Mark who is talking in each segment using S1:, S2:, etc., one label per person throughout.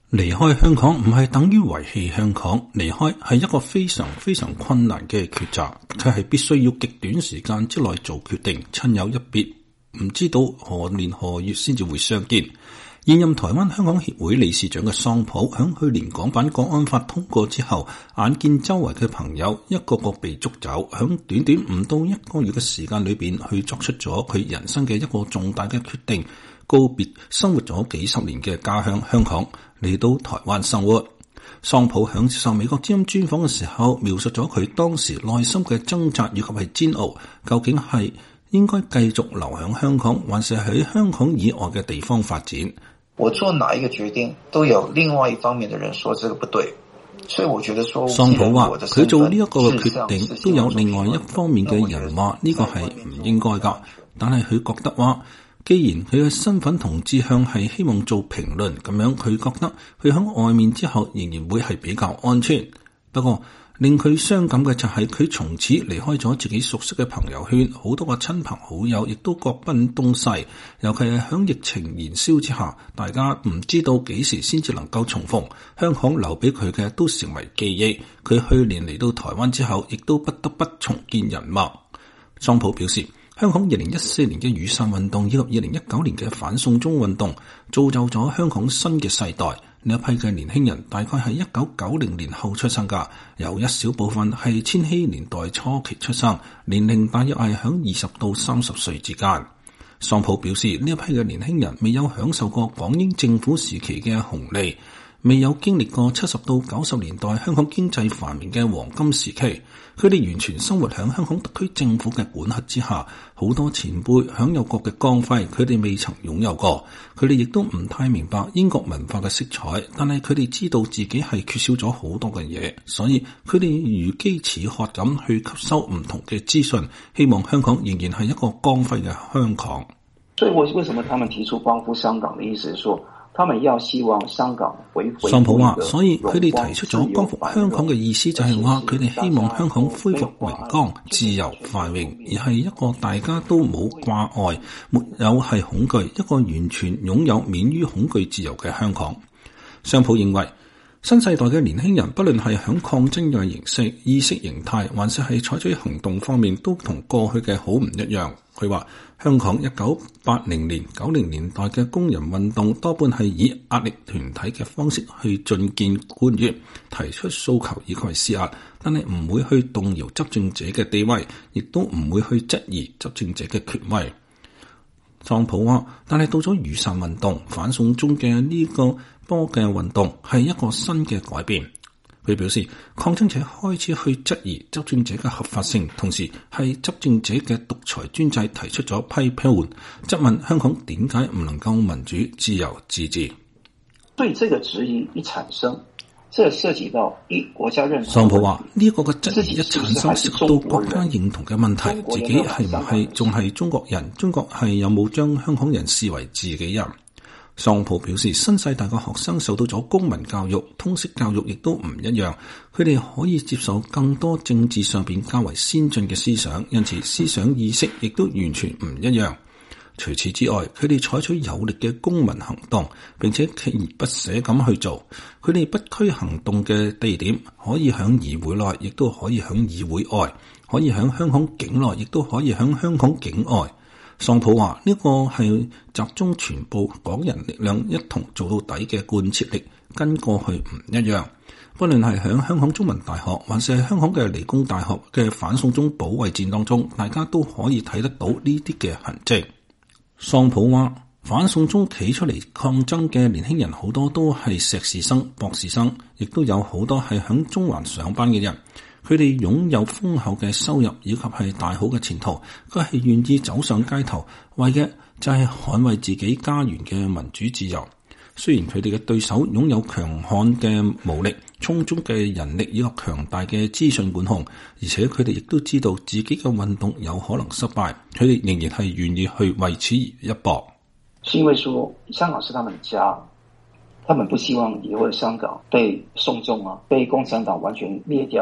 S1: 離開香港唔係等於遺棄香港，離開係一個非常非常困難嘅抉擇，佢係必須要極短時間之內做決定，親友一別，唔知道何年何月先至會相見。現任台灣香港協會理事長嘅桑普響去年港版國安法通過之後，眼見周圍嘅朋友一個個被捉走，響短短唔到一個月嘅時間裏邊，去作出咗佢人生嘅一個重大嘅決定，告別生活咗幾十年嘅家鄉香港，嚟到台灣生活。桑普響接受美國之音專訪嘅時候，描述咗佢當時內心嘅掙扎以及係煎熬，究竟係應該繼續留喺香港，還是喺香港以外嘅地方發展？
S2: 我做哪一個決定，都有另外一方面的人說這個不對，所以我覺得說，
S1: 桑普話佢做呢一個嘅決定，都有另外一方面嘅人話呢個係唔應該噶，但係佢覺得話，既然佢嘅身份同志向係希望做評論，咁樣佢覺得佢喺外面之後仍然會係比較安全。不過令佢傷感嘅就係佢從此離開咗自己熟悉嘅朋友圈，好多個親朋好友亦都各奔東西。尤其係響疫情燃燒之下，大家唔知道幾時先至能夠重逢。香港留俾佢嘅都成為記憶。佢去年嚟到台灣之後，亦都不得不重建人脈。桑普表示，香港2014年嘅雨傘運動以及2019年嘅反送中運動，造就咗香港新嘅世代。呢一批嘅年輕人大概係1990年後出生㗎，有一小部分係千禧年代初期出生，年齡大約係響20到30歲之間。桑普表示，呢一批嘅年輕人未有享受過港英政府時期嘅紅利，未有經歷過70到90年代香港經濟繁榮嘅黃金時期，佢哋完全生活喺香港特區政府嘅管轄之下，好多前輩享有過嘅光輝，佢哋未曾擁有過。佢哋亦都唔太明白英國文化嘅色彩，但係佢哋知道自己係缺少咗好多嘅嘢，所以佢哋如飢似渴咁去吸收唔同嘅資訊，希望香港仍然係一個光輝嘅香港。
S3: 所以為什麼他們提出光復香港的意思是說，他們要希望香港恢復。
S1: 桑普話，所以佢哋提出咗光復香港嘅意思就係話，佢哋希望香港恢復榮光、自由、繁榮，而係一個大家都冇掛礙、沒有係恐懼，一個完全擁有免於恐懼自由嘅香港。桑普認為，新世代嘅年輕人，不論係響抗爭嘅形式、意識形態，還是係採取行動方面，都同過去嘅好唔一樣。佢話，香港1980年、90年代嘅工人運動多半係以壓力團體嘅方式去進見官員，提出訴求以及施壓，但係唔會去動搖執政者嘅地位，亦都唔會去質疑執政者嘅權威。桑普話，但係到咗雨傘運動、反送中嘅呢個波嘅運動係一個新嘅改變。佢表示，抗爭者開始去質疑執政者嘅合法性，同時係執政者嘅獨裁專制提出咗批判，質問香港點解唔能夠民主、自由、自治。
S3: 所以這個質疑一產生，這涉及到國家認同。
S1: 桑普話，呢個嘅質疑一產生，涉及到國家認同嘅問題，自己係唔係仲係中國人？中國係有冇將香港人視為自己人？桑普表示，新世代嘅學生受到咗公民教育、通識教育亦都唔一樣，佢哋可以接受更多政治上邊較為先進嘅思想，因此思想意識亦都完全唔一樣。除此之外，佢哋採取有力嘅公民行動，並且鍥而不捨咁去做。佢哋不拘行動嘅地點可以響議會內，亦都可以響議會外，可以響香港境內，亦都可以響香港境外。桑普話，呢個係集中全部港人力量一同做到底嘅貫徹力，跟過去唔一樣。不論係響香港中文大學，還是係香港嘅理工大學嘅反送中保衛戰當中，大家都可以睇得到呢啲嘅痕跡。桑普話，反送中企出嚟抗爭嘅年輕人好多都係碩士生、博士生，亦都有好多係響中環上班嘅人。佢哋擁有豐厚嘅收入以及係大好嘅前途，佢係願意走上街頭，為嘅就係捍衛自己家園嘅民主自由。雖然佢哋嘅對手擁有強悍嘅武力、充足嘅人力以及強大嘅資訊管控，而且佢哋亦都知道自己嘅運動有可能失敗，佢哋仍然係願意去為此而一搏。
S3: 是因為說香港是他們的家，他們不希望以後的香港被送中被共產黨完全滅掉。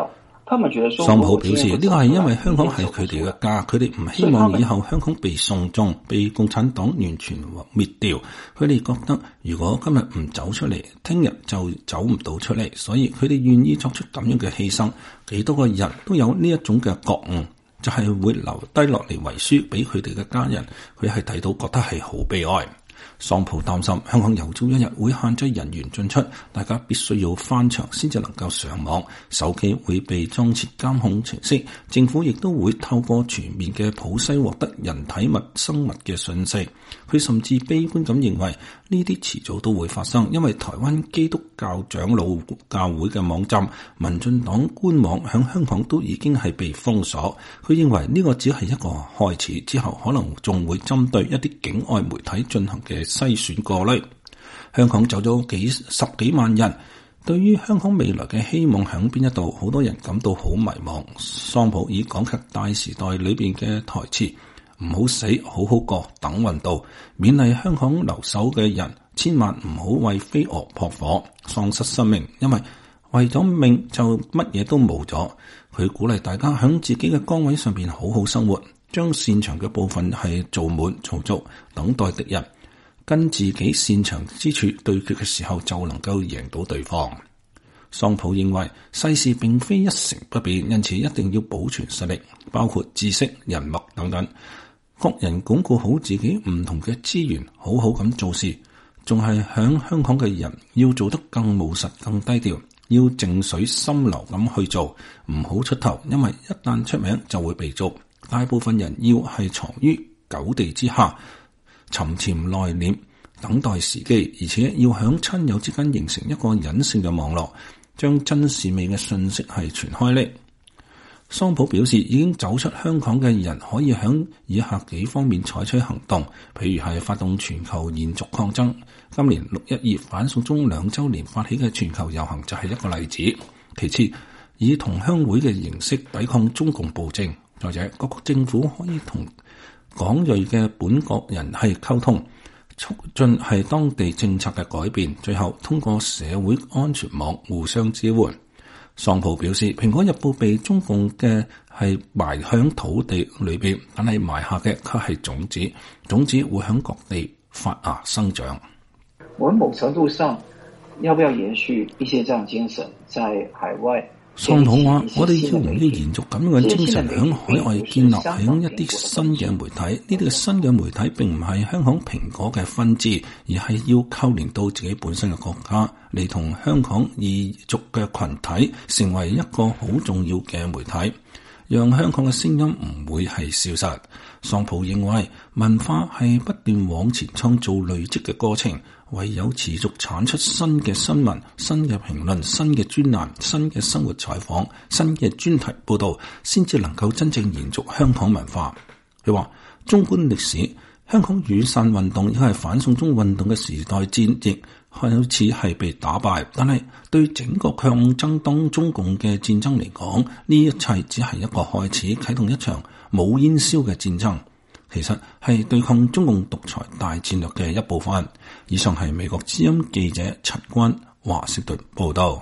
S3: 他們覺得說，
S1: 桑普表示呢個係因為香港係佢哋嘅家，佢哋唔希望以後香港被送中，被共產黨完全滅掉。佢哋覺得如果今日唔走出嚟，聽日就走唔到出嚟，所以佢哋願意作出咁樣嘅犧牲。幾多個人都有呢一種嘅覺悟，就係會留低落嚟遺書俾佢哋嘅家人。佢係睇到覺得係好悲哀。桑普擔心香港有朝一日會限制人員進出，大家必須要翻牆先至能夠上網，手機會被裝設監控程式，政府亦都會透過全面嘅普篩獲得人體生物嘅信息。佢甚至悲觀咁認為呢啲遲早都會發生，因為台灣基督教長老教會嘅網站、民進黨官網響香港都已經係被封鎖。佢認為呢個只係一個開始，之後可能仲會針對一啲境外媒體進行嘅篩選過濾。香港走咗十幾萬人，對於香港未來嘅希望響邊一度，好多人感到好迷茫。桑普以港劇大時代裏邊嘅台詞唔好死，好好過，等運到，勉勵香港留守嘅人，千萬唔好為飛蛾撲火，喪失生命，因為為咗命就乜嘢都冇咗。佢鼓勵大家響自己嘅崗位上邊好好生活，將擅長嘅部分係做滿做足，等待敵人跟自己擅長之處對決嘅時候，就能夠贏到對方。桑普認為世事並非一成不變，因此一定要保存實力，包括知識、人脈等等。各人鞏固好自己唔同嘅資源，好好咁做事。仲係響香港嘅人要做得更務實、更低調，要靜水深流咁去做，唔好出頭，因為一旦出名就會被捉。大部分人要係藏於九地之下，沉潛內斂，等待時機，而且要響親友之間形成一個隱性嘅網絡，將真善美嘅信息係傳開嚟。桑普表示，已經走出香港嘅人可以響以下幾方面採取行動，譬如係發動全球延續抗爭。今年612反送中2週年發起嘅全球遊行就係一個例子。其次，以同鄉會嘅形式抵抗中共暴政。再者，各國政府可以同港裔嘅本國人係溝通，促進係當地政策嘅改變。最後，通過社會安全網互相支援。桑普表示，蘋果日報被中共嘅係埋響土地裏邊，但係埋下嘅卻係種子，種子會響各地發芽生長。
S3: 我們某程度上要不要延續一些這樣精神在海外？
S1: 桑普話：我哋要唔要延續咁樣嘅精神，響海外建立響一啲新嘅媒體？呢啲嘅新嘅媒體並唔係香港蘋果嘅分支，而係要扣連到自己本身嘅國家，嚟同香港異族嘅群體成為一個好重要嘅媒體，讓香港嘅聲音唔會係消失。桑普認為文化係不斷往前創造累積嘅過程，唯有持續產出新嘅新聞、新嘅評論、新嘅專欄、新嘅生活採訪、新嘅專題報導，先至能夠真正延續香港文化。佢話：縱觀歷史，香港雨傘運動亦係反送中運動嘅時代戰役，好似係被打敗，但係對整個抗爭當中共嘅戰爭嚟講，呢一切只係一個開始，啟動一場冇煙硝嘅戰爭，其實係對抗中共獨裁大戰略嘅一部分。以上係美國之音記者陳君華盛頓報道。